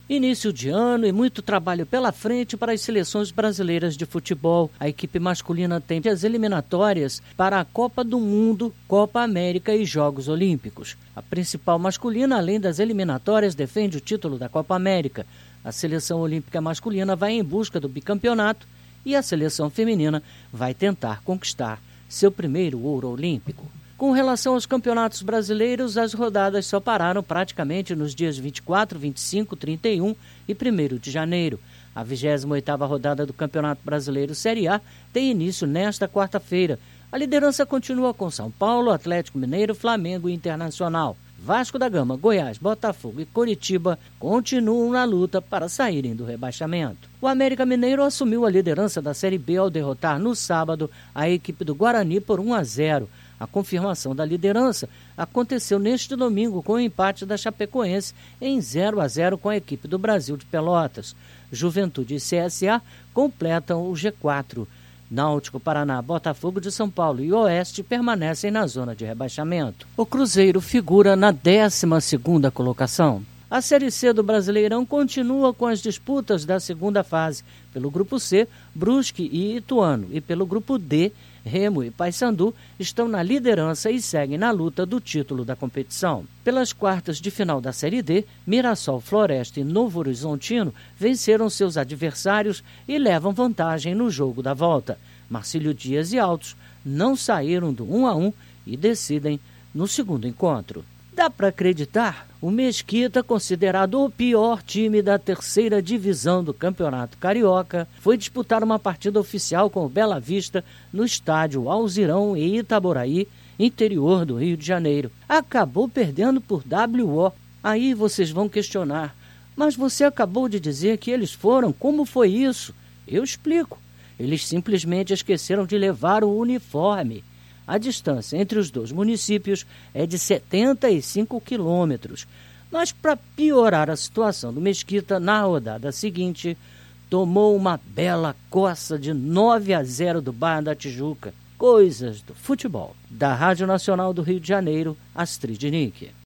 Início de ano e muito trabalho pela frente para as seleções brasileiras de futebol. A equipe masculina tem as eliminatórias para a Copa do Mundo, Copa América e Jogos Olímpicos. A principal masculina, além das eliminatórias, defende o título da Copa América. A seleção olímpica masculina vai em busca do bicampeonato e a seleção feminina vai tentar conquistar seu primeiro ouro olímpico. Com relação aos campeonatos brasileiros, as rodadas só pararam praticamente nos dias 24, 25, 31 e 1º de janeiro. A 28ª rodada do Campeonato Brasileiro Série A tem início nesta quarta-feira. A liderança continua com São Paulo, Atlético Mineiro, Flamengo e Internacional. Vasco da Gama, Goiás, Botafogo e Coritiba continuam na luta para saírem do rebaixamento. O América Mineiro assumiu a liderança da Série B ao derrotar no sábado a equipe do Guarani por 1-0. A confirmação da liderança aconteceu neste domingo com o empate da Chapecoense em 0-0 com a equipe do Brasil de Pelotas. Juventude e CSA completam o G4. Náutico, Paraná, Botafogo de São Paulo e Oeste permanecem na zona de rebaixamento. O Cruzeiro figura na 12ª colocação. A Série C do Brasileirão continua com as disputas da segunda fase. Pelo Grupo C, Brusque e Ituano. E pelo Grupo D, Remo e Paysandu estão na liderança e seguem na luta do título da competição. Pelas quartas de final da Série D, Mirassol, Floresta e Novo Horizontino venceram seus adversários e levam vantagem no jogo da volta. Marcílio Dias e Altos não saíram do 1-1 e decidem no segundo encontro. Dá para acreditar? O Mesquita, considerado o pior time da 3ª divisão do Campeonato Carioca, foi disputar uma partida oficial com o Bela Vista no estádio Alzirão, em Itaboraí, interior do Rio de Janeiro. Acabou perdendo por WO. Aí vocês vão questionar, mas você acabou de dizer que eles foram, como foi isso? Eu explico. Eles simplesmente esqueceram de levar o uniforme. A distância entre os dois municípios é de 75 quilômetros. Mas, para piorar a situação do Mesquita, na rodada seguinte, tomou uma bela coça de 9-0 do Barra da Tijuca. Coisas do futebol. Da Rádio Nacional do Rio de Janeiro, Astrid Nick.